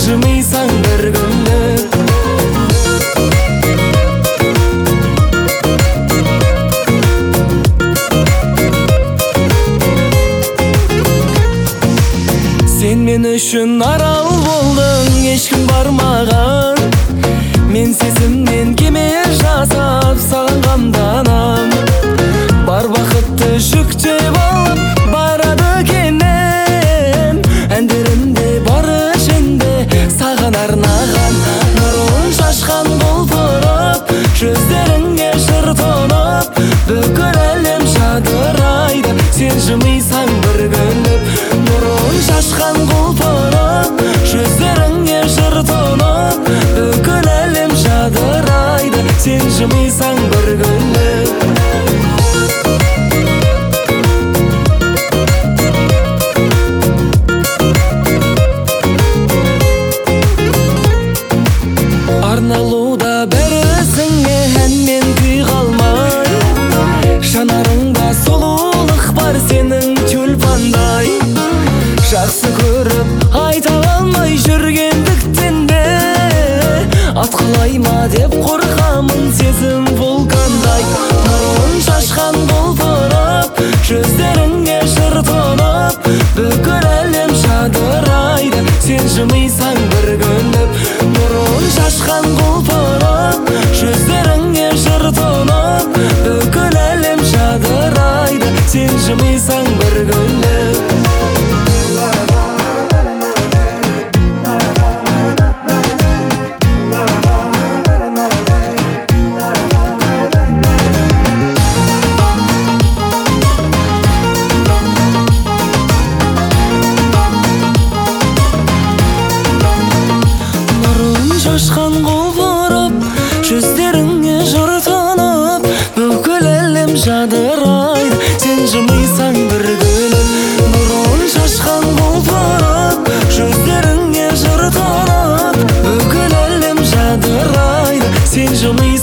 жымыйсаң бір күнлік. Сен мен үшін арал болдың, ешкім бармаған. Мен сезімнен кеме жасап саған қамданам. Бар бақытты жүктеп алып барады кенем. Әндерімде бар ішінде саған арнаған. Нұрын шашқан құлпырып, жүздеріңе жыр тұнып, бүкіл әлем жадырайды, сен жымыйсаң бір күліп. Нұрын шашқан құлпырып, жүздеріңе жыр тұнып, бүкіл әлем жадырайды, сен жымыйсаң бір күліп. Арналуда бір өзіңе әнмен күй қалмай, жанарыңда сұлулық бар сенің тюльпандай. Жақсы көріп айта алмай жүргендіктен бе, атқылай ма деп қорқамын сезім вулкандай. Нұрын шашқан құлпырып, жүздеріңе жыр тұнып, бүкіл әлем жадырайды, сен жымыйсаң бір күліп. Нұрын шашқан құлпырып, жүздеріңе жыр тұнып, бүкіл әлем жадырайды, сен жымыйсаң бір күліп. Шашқан құлпырып, жүздеріңе жыр тұнып, бүкіл әлем жадырайды, сен жымыйсаң бір күліп. Нұрын шашқан құлпырып, жүздеріңе жыр тұнып, бүкіл әлем жадырайды, сен жымыйсаң